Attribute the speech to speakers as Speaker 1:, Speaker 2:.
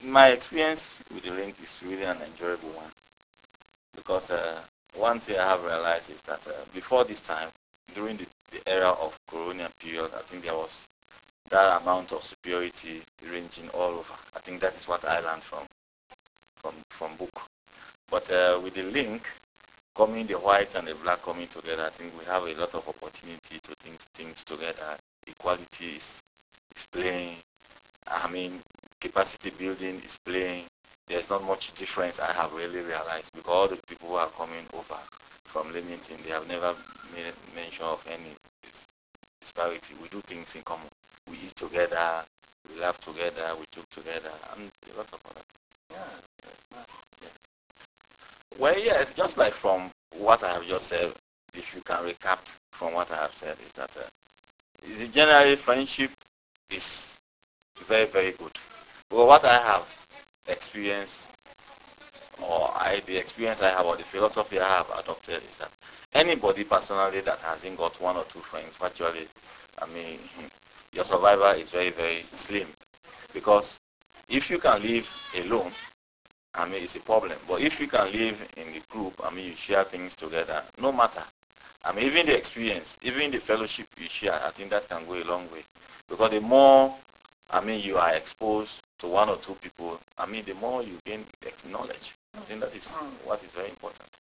Speaker 1: My experience with the link is really an enjoyable one because one thing I have realized is that before this time, during the era of colonial period, I think there was that amount of superiority ranging all over. I think that is what I learned from book. But with the link coming, the white and the black coming together, I think we have a lot of opportunity to think things together. Equality is playing. I mean, capacity building is playing. There's not much difference I have really realized because all the people who are coming over from Leamington, they have never made mention of any disparity. We do things in common. We eat together, we laugh together, we talk together, and a lot of other things. Yeah, yeah. Well, yes, just like from what I have just said, if you can recap from what I have said, is that generally friendship is very, very good. Well, what I have experienced, the experience I have, or the philosophy I have adopted is that anybody personally that hasn't got one or two friends, virtually, I mean, your survival is very, very slim. Because if you can live alone, I mean, it's a problem. But if you can live in a group, I mean, you share things together, no matter. I mean, even the experience, even the fellowship you share, I think that can go a long way. Because the more, I mean, you are exposed to one or two people, I mean, the more you gain knowledge. I think that is what is very important.